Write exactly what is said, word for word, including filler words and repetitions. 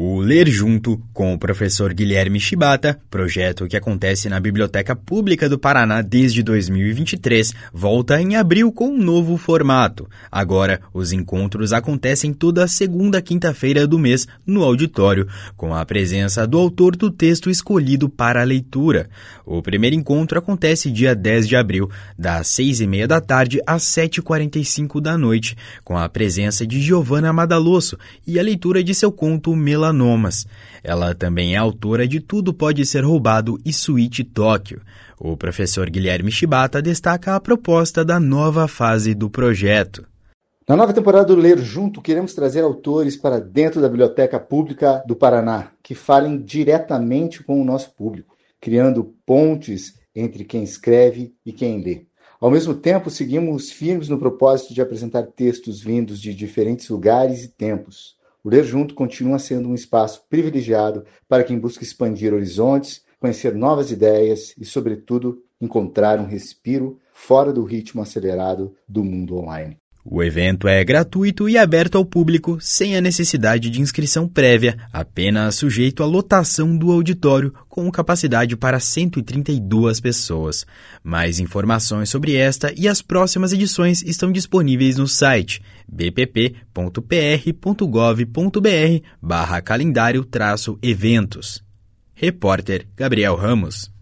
O Ler Junto, com o professor Guilherme Shibata, projeto que acontece na Biblioteca Pública do Paraná desde dois mil e vinte e três, volta em abril com um novo formato. Agora, os encontros acontecem toda segunda quinta-feira do mês no auditório, com a presença do autor do texto escolhido para a leitura. O primeiro encontro acontece dia dez de abril, das seis e meia da tarde às sete e quarenta e cinco da noite, com a presença de Giovanna Madalosso e a leitura de seu conto Melanomas. Ela também é autora de Tudo Pode Ser Roubado e Suíte Tóquio. O professor Guilherme Shibata destaca a proposta da nova fase do projeto. Na nova temporada do Ler Junto, queremos trazer autores para dentro da Biblioteca Pública do Paraná, que falem diretamente com o nosso público, criando pontes entre quem escreve e quem lê. Ao mesmo tempo, seguimos firmes no propósito de apresentar textos vindos de diferentes lugares e tempos. O Ler Junto continua sendo um espaço privilegiado para quem busca expandir horizontes, conhecer novas ideias e, sobretudo, encontrar um respiro fora do ritmo acelerado do mundo online. O evento é gratuito e aberto ao público, sem a necessidade de inscrição prévia, apenas sujeito à lotação do auditório, com capacidade para cento e trinta e duas pessoas. Mais informações sobre esta e as próximas edições estão disponíveis no site b p p ponto p r ponto gov ponto b r barra calendário traço eventos. Repórter Gabriel Ramos.